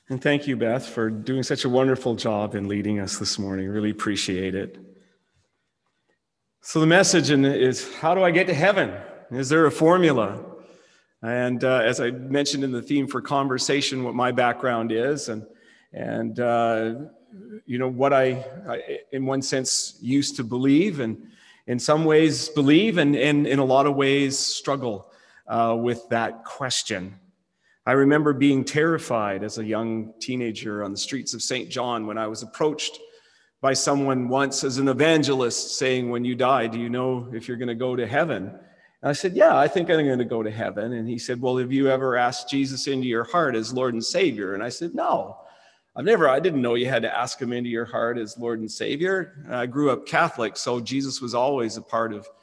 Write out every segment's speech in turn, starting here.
And thank you, Beth, for doing such a wonderful job in leading us this morning. Really appreciate it. So the message is, how do I get to heaven? Is there a formula? And as I mentioned in the theme for conversation, what my background is, and what I, in one sense, used to believe, and in some ways believe, and in a lot of ways struggle with that question. I remember being terrified as a young teenager on the streets of St. John when I was approached by someone once as an evangelist saying, when you die, do you know if you're going to go to heaven? And I said, yeah, I think I'm going to go to heaven. And he said, well, have you ever asked Jesus into your heart as Lord and Savior? And I said, no, I didn't know you had to ask him into your heart as Lord and Savior. I grew up Catholic, so Jesus was always a part of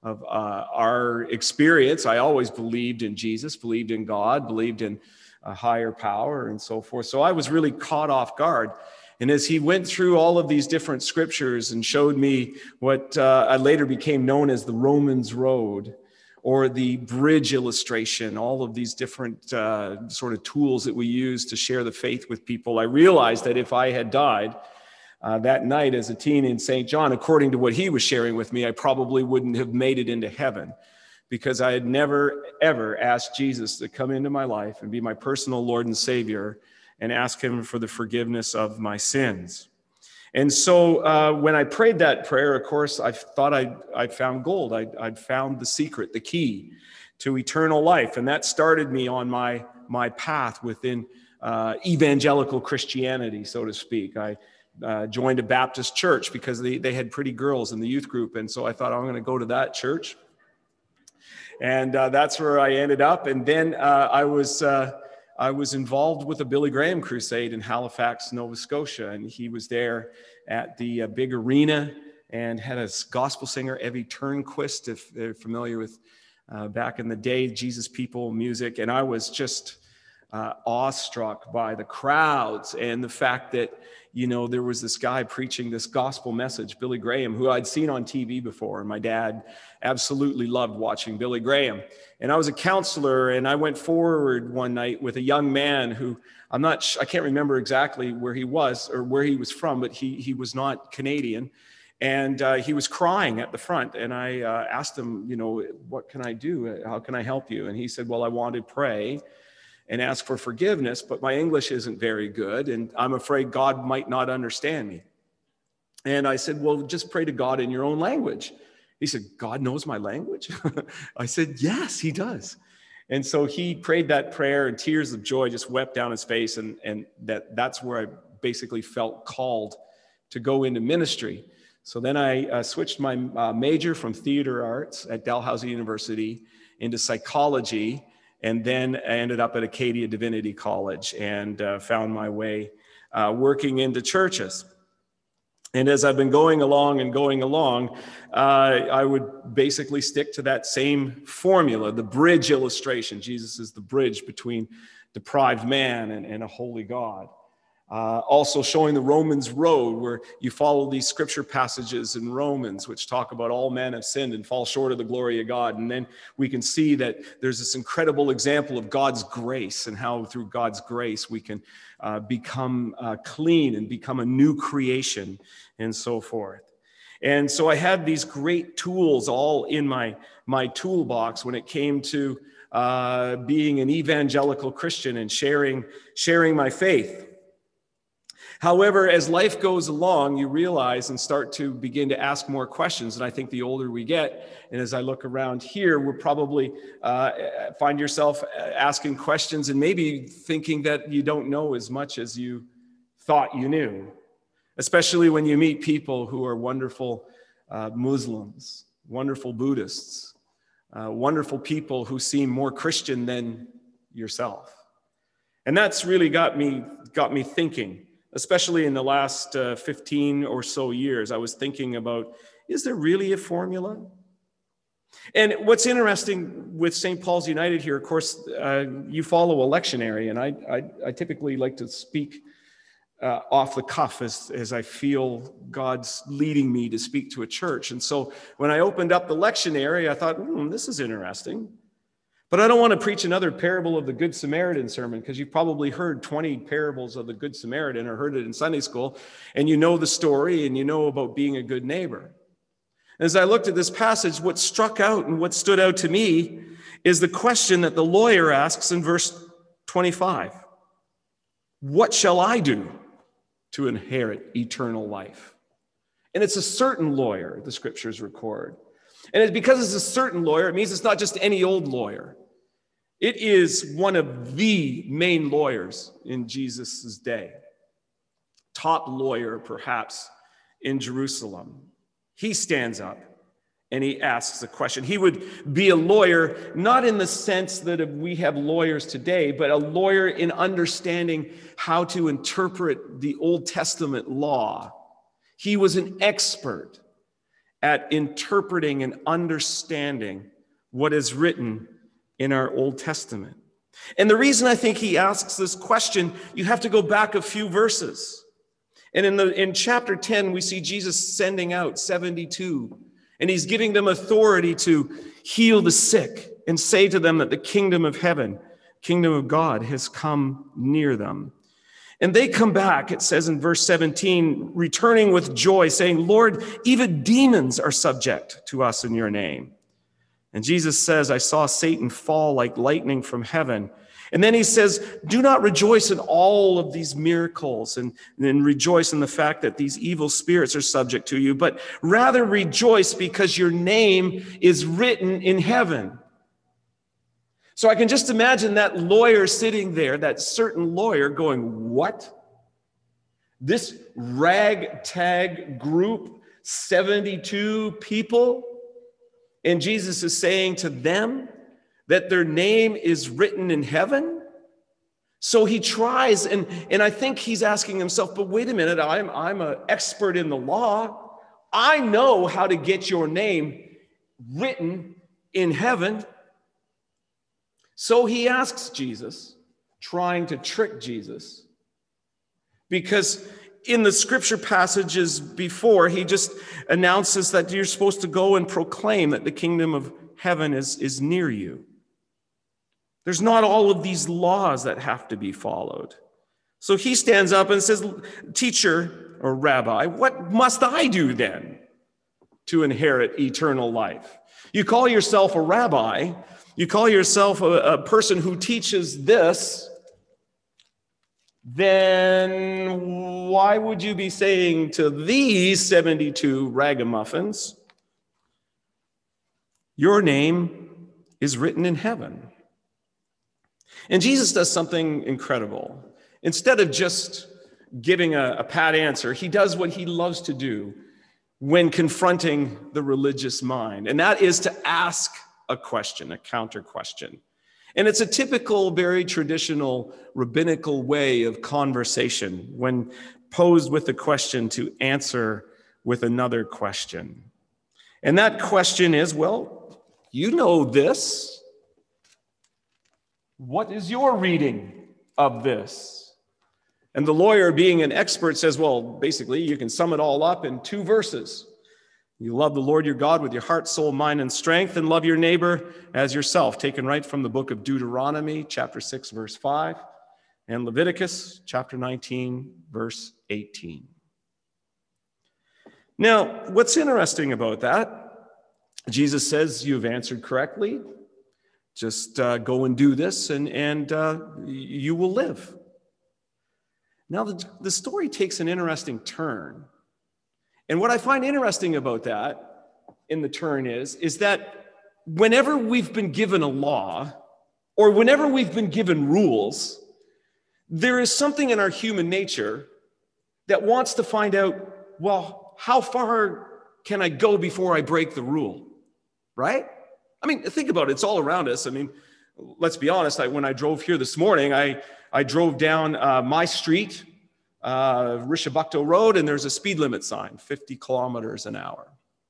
our experience. I always believed in Jesus, believed in God, believed in a higher power and so forth. So I was really caught off guard. And as he went through all of these different scriptures and showed me what I later became known as the Romans Road, or the bridge illustration, all of these different sort of tools that we use to share the faith with people, I realized that if I had died that night as a teen in St. John, according to what he was sharing with me, I probably wouldn't have made it into heaven, because I had never, ever asked Jesus to come into my life and be my personal Lord and Savior and ask him for the forgiveness of my sins. And so when I prayed that prayer, of course, I thought I'd found gold. I'd found the secret, the key to eternal life. And that started me on my path within evangelical Christianity, so to speak. I joined a Baptist church because they had pretty girls in the youth group. And so I thought, I'm going to go to that church. And that's where I ended up. And then I was involved with a Billy Graham crusade in Halifax, Nova Scotia. And he was there at the big arena and had a gospel singer, Evie Turnquist, if they're familiar with back in the day, Jesus People music. And I was just awestruck by the crowds and the fact that, there was this guy preaching this gospel message, Billy Graham, who I'd seen on TV before. And my dad absolutely loved watching Billy Graham. And I was a counselor, and I went forward one night with a young man who I can't remember exactly where he was or where he was from, but he was not Canadian. And he was crying at the front. And I asked him, what can I do? How can I help you? And he said, well, I want to pray and ask for forgiveness, but my English isn't very good, and I'm afraid God might not understand me. And I said, well, just pray to God in your own language. He said, God knows my language? I said, yes, he does. And so he prayed that prayer, and tears of joy just wept down his face, and that's where I basically felt called to go into ministry. So then I switched my major from theater arts at Dalhousie University into psychology, and then I ended up at Acadia Divinity College and found my way working into churches. And as I've been going along, I would basically stick to that same formula, the bridge illustration. Jesus is the bridge between deprived man and a holy God. Also showing the Romans Road, where you follow these scripture passages in Romans, which talk about all men have sinned and fall short of the glory of God. And then we can see that there's this incredible example of God's grace and how through God's grace we can become clean and become a new creation and so forth. And so I had these great tools all in my toolbox when it came to being an evangelical Christian and sharing my faith. However, as life goes along, you realize and start to begin to ask more questions. And I think the older we get, and as I look around here, we'll probably find yourself asking questions and maybe thinking that you don't know as much as you thought you knew, especially when you meet people who are wonderful Muslims, wonderful Buddhists, wonderful people who seem more Christian than yourself. And that's really got me thinking. Especially in the last 15 or so years, I was thinking about, is there really a formula? And what's interesting with St. Paul's United here, of course, you follow a lectionary, and I typically like to speak off the cuff as I feel God's leading me to speak to a church. And so when I opened up the lectionary, I thought, this is interesting. But I don't want to preach another parable of the Good Samaritan sermon, because you've probably heard 20 parables of the Good Samaritan or heard it in Sunday school, and you know the story and you know about being a good neighbor. As I looked at this passage, what struck out and what stood out to me is the question that the lawyer asks in verse 25. What shall I do to inherit eternal life? And it's a certain lawyer, the scriptures record. And it's because it's a certain lawyer, it means it's not just any old lawyer. It is one of the main lawyers in Jesus' day. Top lawyer, perhaps, in Jerusalem. He stands up and he asks a question. He would be a lawyer, not in the sense that we have lawyers today, but a lawyer in understanding how to interpret the Old Testament law. He was an expert at interpreting and understanding what is written in our Old Testament. And the reason I think he asks this question, you have to go back a few verses. And in chapter 10, we see Jesus sending out 72, and he's giving them authority to heal the sick and say to them that the kingdom of heaven, kingdom of God, has come near them. And they come back, it says in verse 17, returning with joy, saying, Lord, even demons are subject to us in your name. And Jesus says, I saw Satan fall like lightning from heaven. And then he says, do not rejoice in all of these miracles and rejoice in the fact that these evil spirits are subject to you, but rather rejoice because your name is written in heaven. So I can just imagine that lawyer sitting there, that certain lawyer going, what? This ragtag group, 72 people, and Jesus is saying to them that their name is written in heaven? So he tries, and I think he's asking himself, but wait a minute, I'm an expert in the law. I know how to get your name written in heaven. So he asks Jesus, trying to trick Jesus, because in the scripture passages before, he just announces that you're supposed to go and proclaim that the kingdom of heaven is near you. There's not all of these laws that have to be followed. So he stands up and says, teacher or rabbi, what must I do then to inherit eternal life? You call yourself a rabbi, you call yourself a person who teaches this, then why would you be saying to these 72 ragamuffins, your name is written in heaven? And Jesus does something incredible. Instead of just giving a pat answer, he does what he loves to do when confronting the religious mind, and that is to ask a question, a counter question. And it's a typical, very traditional rabbinical way of conversation when posed with a question to answer with another question. And that question is, well, you know this. What is your reading of this? And the lawyer, being an expert, says, well, basically, you can sum it all up in 2 verses. You love the Lord your God with your heart, soul, mind, and strength, and love your neighbor as yourself, taken right from the book of Deuteronomy, chapter 6, verse 5, and Leviticus, chapter 19, verse 18. Now, what's interesting about that, Jesus says, you've answered correctly. Just go and do this, and you will live. Now, the story takes an interesting turn. And what I find interesting about that in the turn is that whenever we've been given a law, or whenever we've been given rules, there is something in our human nature that wants to find out, well, how far can I go before I break the rule, right? I mean, think about it. It's all around us. I mean, let's be honest. When I drove here this morning, I drove down my street, Rishabukto Road, and there's a speed limit sign, 50 kilometers an hour.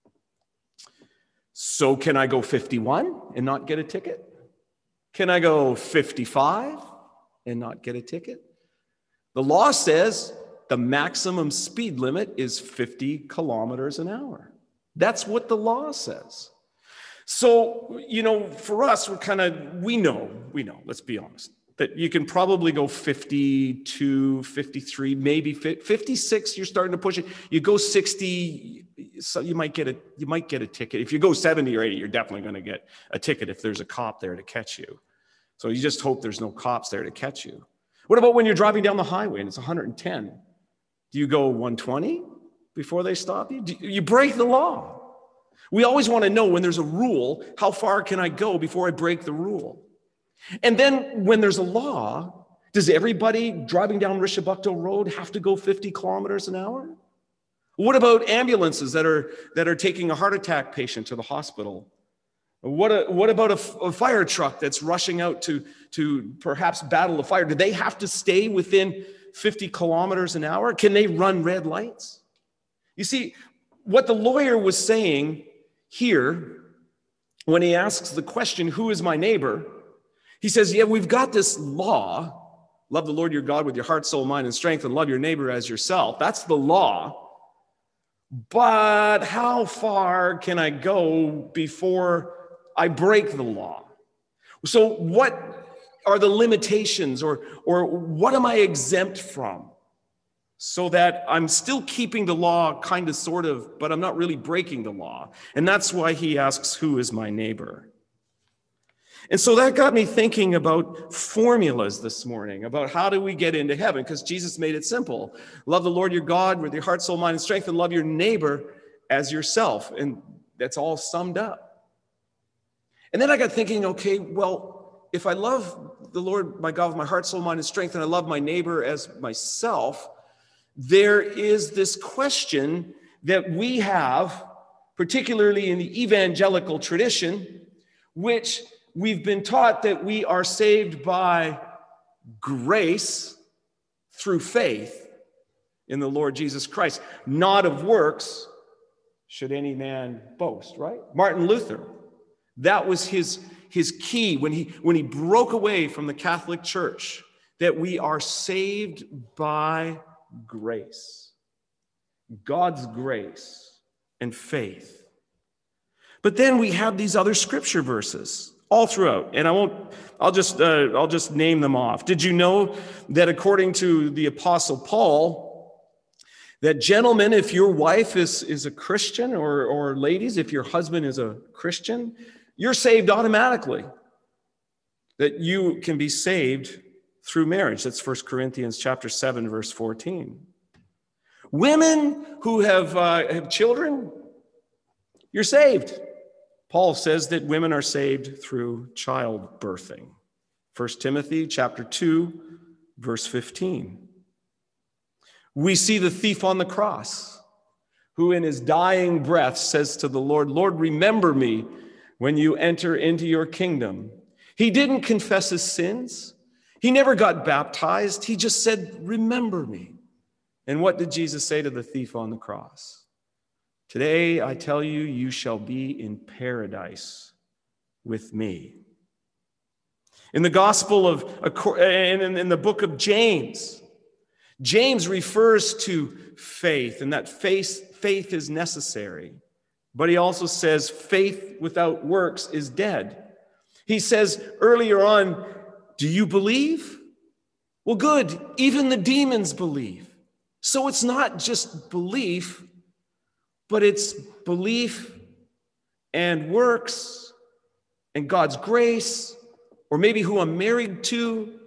So can I go 51 and not get a ticket? Can I go 55 and not get a ticket? The law says the maximum speed limit is 50 kilometers an hour. That's what the law says. So, for us, we know, let's be honest, that you can probably go 52, 53, maybe 56, you're starting to push it. You go 60, so you might get a ticket. If you go 70 or 80, you're definitely going to get a ticket if there's a cop there to catch you. So you just hope there's no cops there to catch you. What about when you're driving down the highway and it's 110? Do you go 120 before they stop you? You break the law. We always want to know when there's a rule, how far can I go before I break the rule? And then when there's a law, does everybody driving down Rishabukto Road have to go 50 kilometers an hour? What about ambulances that are taking a heart attack patient to the hospital? What about a fire truck that's rushing out to perhaps battle a fire? Do they have to stay within 50 kilometers an hour? Can they run red lights? You see, what the lawyer was saying here, when he asks the question, who is my neighbor? He says, yeah, we've got this law. Love the Lord your God with your heart, soul, mind, and strength, and love your neighbor as yourself. That's the law. But how far can I go before I break the law? So what are the limitations, or what am I exempt from, so that I'm still keeping the law kind of, sort of, but I'm not really breaking the law? And that's why he asks, who is my neighbor? And so that got me thinking about formulas this morning, about how do we get into heaven? Because Jesus made it simple. Love the Lord your God with your heart, soul, mind, and strength, and love your neighbor as yourself. And that's all summed up. And then I got thinking, okay, well, if I love the Lord my God with my heart, soul, mind, and strength, and I love my neighbor as myself, there is this question that we have, particularly in the evangelical tradition, which we've been taught that we are saved by grace through faith in the Lord Jesus Christ, not of works, should any man boast, right? Martin Luther, that was his key when he broke away from the Catholic Church, that we are saved by grace, God's grace and faith. But then we have these other scripture verses all throughout, and I'll just name them off. Did you know that according to the Apostle Paul, that gentlemen, if your wife is a Christian, or ladies, if your husband is a Christian, you're saved automatically, that you can be saved through marriage? That's 1 Corinthians chapter 7, verse 14. Women who have children, you're saved. Paul says that women are saved through childbirthing. 1 Timothy chapter 2, verse 15. We see the thief on the cross, who in his dying breath says to the Lord, Lord, remember me when you enter into your kingdom. He didn't confess his sins. He never got baptized. He just said, remember me. And what did Jesus say to the thief on the cross? Today, I tell you, you shall be in paradise with me. In the Gospel in the book of James, James refers to faith, and that faith is necessary. But he also says faith without works is dead. He says earlier on, do you believe? Well, good. Even the demons believe. So it's not just belief, but it's belief and works and God's grace, or maybe who I'm married to,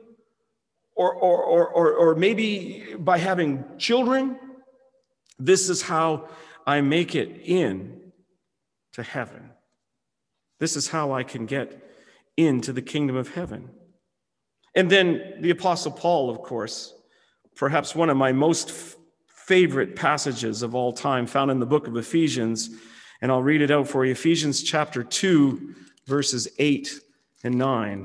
or maybe by having children. This is how I make it in to heaven. This is how I can get into the kingdom of heaven. And then the Apostle Paul, of course, perhaps one of my most favorite passages of all time, found in the book of Ephesians, and I'll read it out for you. Ephesians chapter 2, verses 8 and 9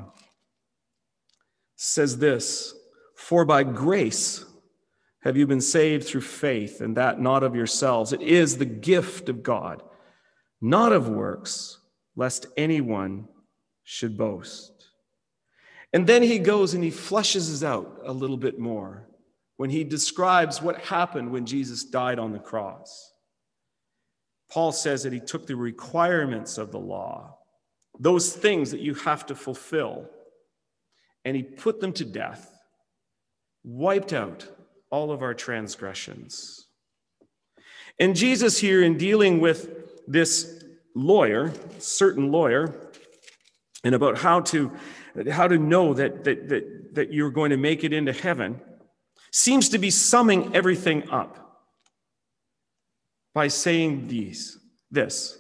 says this, for by grace have you been saved through faith, and that not of yourselves. It is the gift of God, not of works, lest anyone should boast. And then he goes and he fleshes it out a little bit more when he describes what happened when Jesus died on the cross. Paul says that he took the requirements of the law those things that you have to fulfill. And he put them to death, wiped out all of our transgressions. And Jesus here, in dealing with this lawyer, certain lawyer, and about how to know that you're going to make it into heaven, seems to be summing everything up by saying this,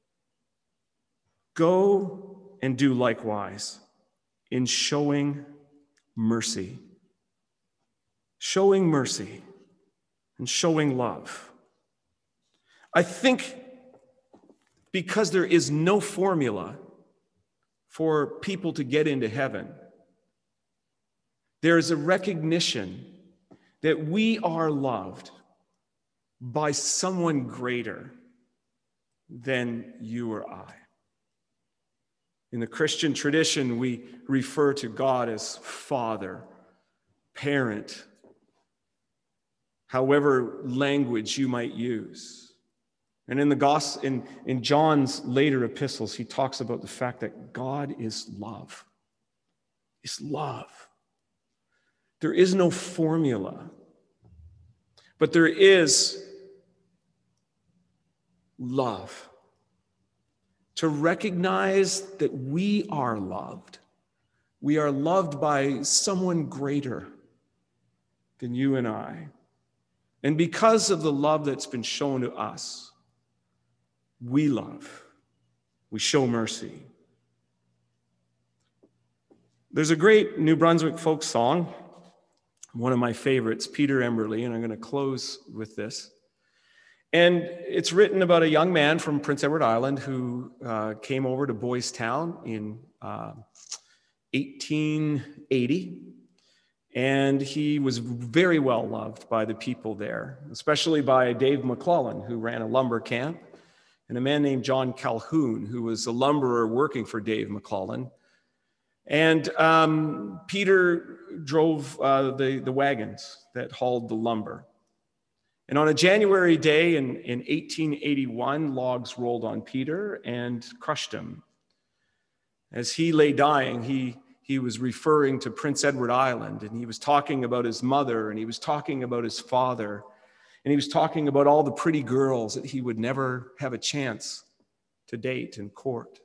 go and do likewise in showing mercy. Showing mercy and showing love. I think because there is no formula for people to get into heaven, there is a recognition that we are loved by someone greater than you or I. In the Christian tradition, we refer to God as Father, Parent, however language you might use. And in the gospel, in John's later epistles, he talks about the fact that God is love. It's love. There is no formula, but there is love. To recognize that we are loved. We are loved by someone greater than you and I. And because of the love that's been shown to us, we love. We show mercy. There's a great New Brunswick folk song, one of my favorites, Peter Emberley, and I'm going to close with this. And it's written about a young man from Prince Edward Island who came over to Boys Town in 1880. And he was very well loved by the people there, especially by Dave McClellan, who ran a lumber camp, and a man named John Calhoun, who was a lumberer working for Dave McClellan. And Peter drove the wagons that hauled the lumber. And on a January day in 1881, logs rolled on Peter and crushed him. As he lay dying, he was referring to Prince Edward Island, and he was talking about his mother, and he was talking about his father, and he was talking about all the pretty girls that he would never have a chance to date and court.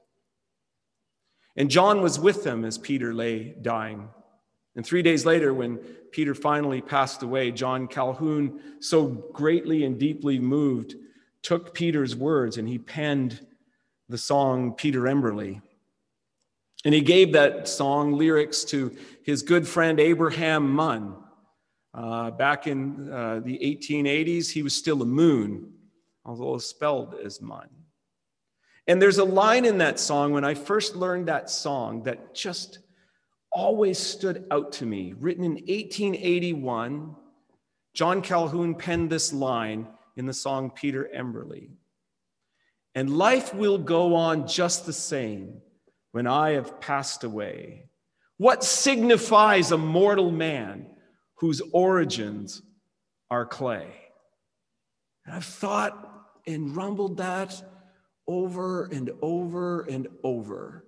And John was with them as Peter lay dying. And 3 days later, when Peter finally passed away, John Calhoun, so greatly and deeply moved, took Peter's words and he penned the song Peter Emberley. And he gave that song lyrics to his good friend Abraham Munn. Back in the 1880s, he was still a Moon, although spelled as Munn. And there's a line in that song, when I first learned that song, that just always stood out to me. Written in 1881, John Calhoun penned this line in the song Peter Emberley. And life will go on just the same when I have passed away. What signifies a mortal man whose origins are clay? And I've thought and rumbled that over and over and over.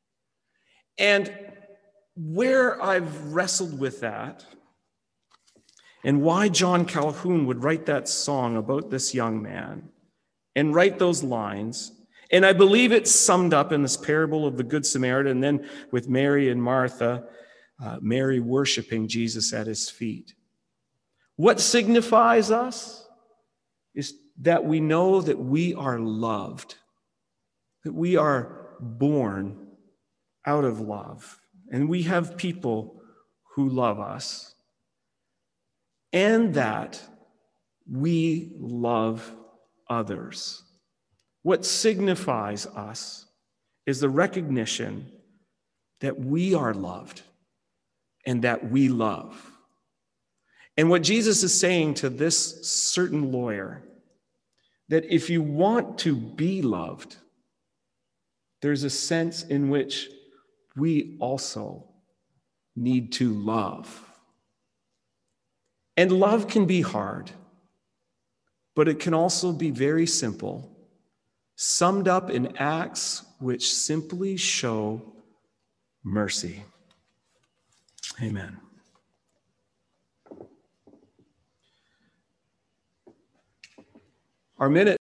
And where I've wrestled with that, and why John Calhoun would write that song about this young man and write those lines, and I believe it's summed up in this parable of the Good Samaritan, and then with Mary and Martha, Mary worshiping Jesus at his feet. What signifies us is that we know that we are loved, that we are born out of love, and we have people who love us, and that we love others. What signifies us is the recognition that we are loved and that we love. And what Jesus is saying to this certain lawyer, that if you want to be loved, there's a sense in which we also need to love. And love can be hard, but it can also be very simple, summed up in acts which simply show mercy. Amen. Our minute